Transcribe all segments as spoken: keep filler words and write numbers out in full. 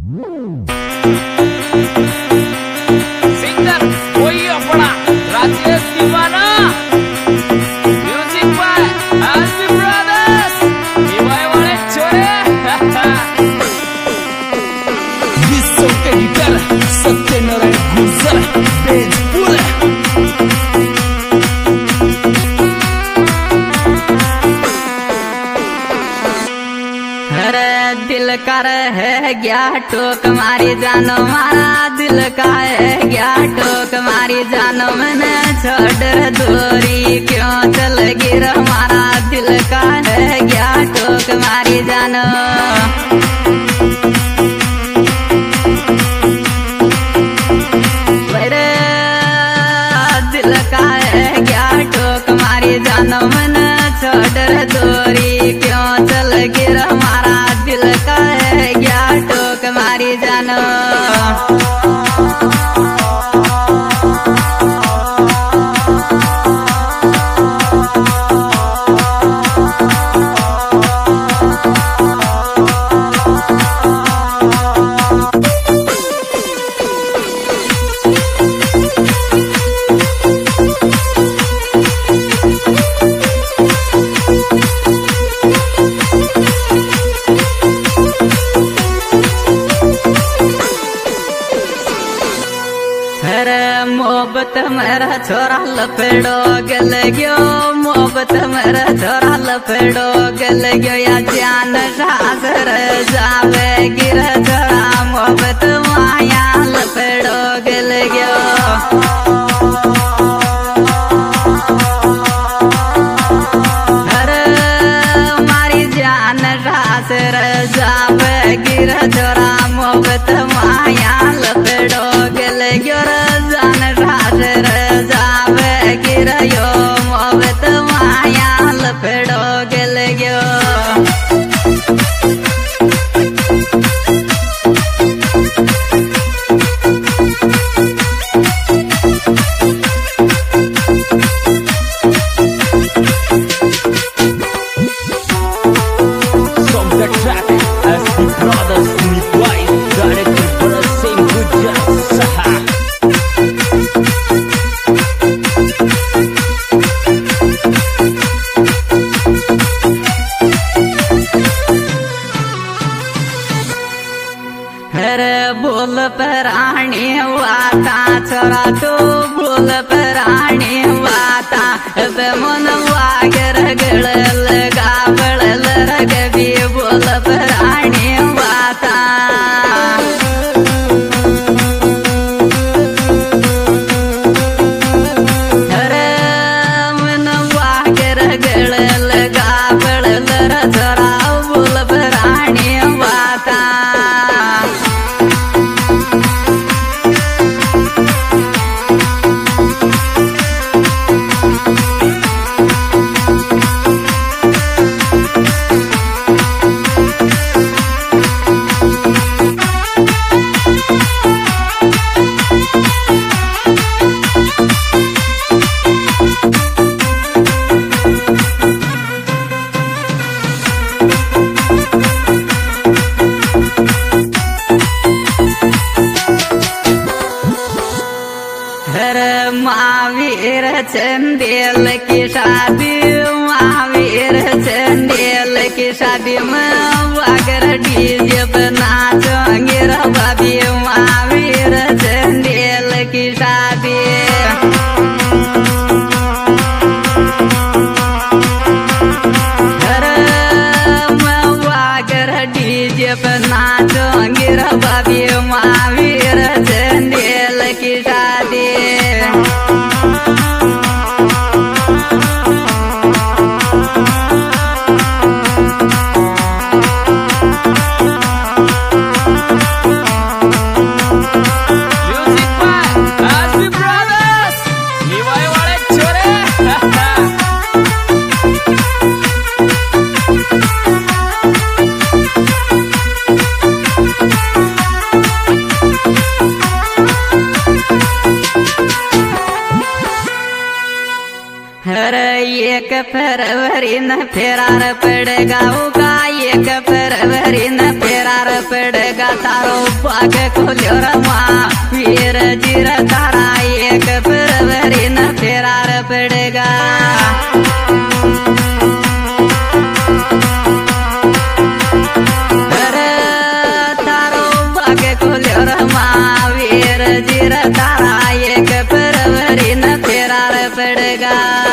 Singer कोई अपना राजेश दीवाना, म्यूजिक बाय आरपी ब्रदर्स, निभाए वाले छोरे। विश्व के गिटार सत्यनारायण गुर्जर बेंच पूरा। दिल का है गया ठोक मारी जानो मारा दिल का है गया ठोक मारी जानो मैंने छोड़ दूरी क्यों चल गिर मारा दिल का है गया ठोक मारी जानो। मेरे दिल का है गया ठोक मारी जानो मैंने छोड़ दूरी क्यों चल गिर मारा दिल का है गया ठोक मारी जानो। मोहब्बत मेरा छोरा लपेड़ो गल गयो, मोहब्बत मेरा छोरा लपेड़ो गल गयो या जान सासर जावे गिर छोरा मोहब्बत माया लपेड़ो गल गयो। अरे मारी जान सासर जावे गिर छोरा मोहब्बत माया लपेड़ो गल गयो। गिरयो मोहब्बत माया लपेड़ो गल गयो। From the track as the brothers reply directly for the same good job Saha. बोल पराणी वाता छोरा तो बोल पराणी वाता मन वागर गड़ल गावड़ल रगबी बोल पराणी वाता। अरे मन वागर गड़ल गावड़ल छोरा बोल पराणी वाता। महावीर चंदेल की शादी, महावीर चंदेल की शादी में वागर डीजे पे नाचोंगे रे भाभी। महावीर चंदेल की शादी में वागर डीजे पे नाचोंगे रे भाभी। महावीर चंदेल की शादी एक फरवरी न फेरार पड़ेगा होगा, एक फरवरी न फेरार पड़ेगा तारो पाग खोलियो रमा वीर जीर तारा एक फरवरी न फेरार पड़ेगा तारो पाग खोलियो रमा वीर जीर तारा एक फरवरी न फेरार पड़ेगा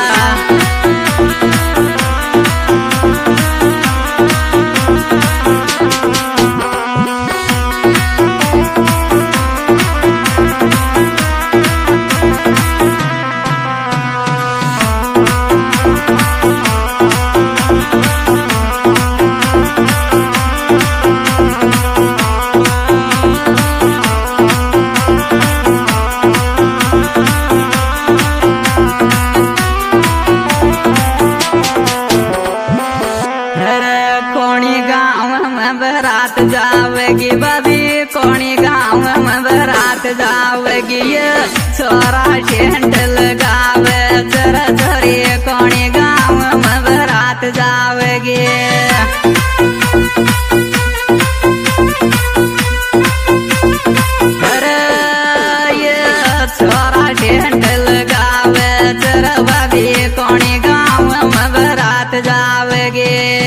बरात जावेगी बबी कोनी गाँव में बरात जावेगी ये छोरा टेंट लगावे चरा चोरी कोनी गाँव में बरात जावेगी अरे ये छोरा टेंट लगावे चरा बबी कोनी गाँव में बरात जावेगी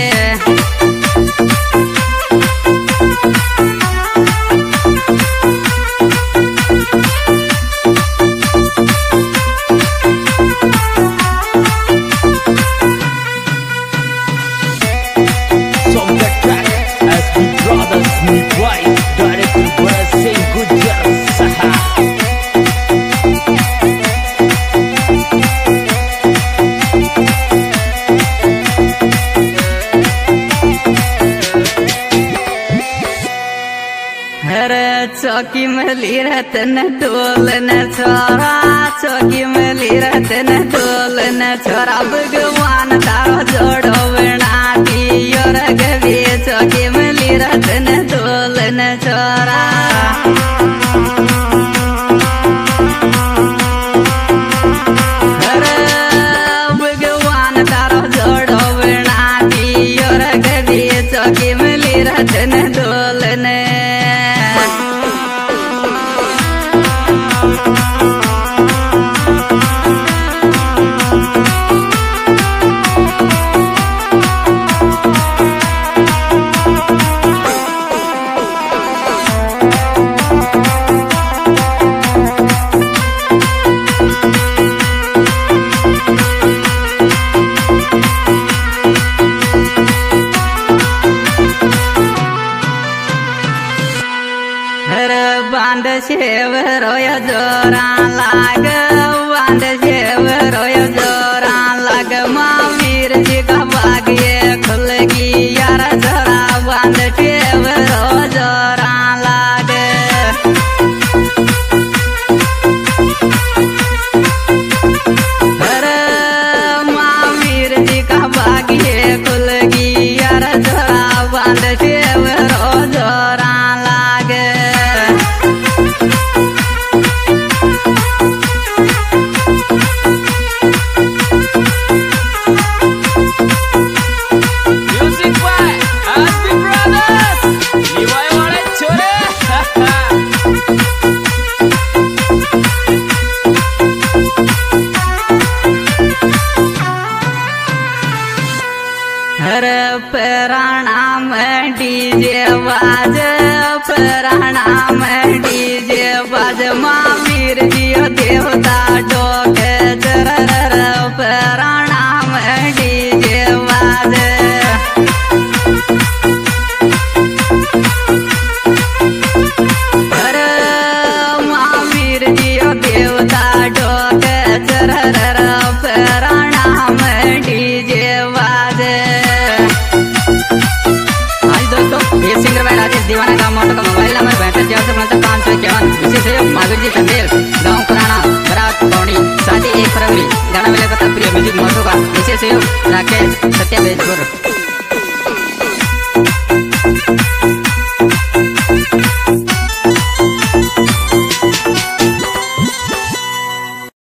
चौकी में ली रहतन डोलन छोरा चौकी में ली रहतन डोलन छोरा भगवान तारो जोड़ो बनाती योर गवी चौकी में ली रहतन डोलन छोरा भगवान तारो जोड़ो बनाती योर गवी चौकी में ली रहतन डोलन बांध शेव रोय जोरा लाग बांध शेव रोय जोरा लाग महावीर जी का भाग्य खुलगी यार जोरा बांध शेव रो जोरा लाग अरे महावीर जी का भाग्य खुलगी यार जोरा बांध शेव रो जोरा लाग प्रणाम डीजे बाज प्रणाम डीजे बाज महावीर जी देवता डोके चरर प्रणाम डीजे बाज अरे महावीर जी देवता डोके चरर प्रणाम डीजे बाज ये सिंगर भाई राजेश दीवाना का मोटो का मोबाइल नंबर बैठक जैसे मतलब पाँच सौ इक्यावन विशेष सहयोग महावीर जी कंदेल गाँव पुराना बरात पौड़ी शादी एक फरवरी गाना मिले पता प्रिय म्यूजिक मोटो का विशेष सहयोग राकेश सत्यावेश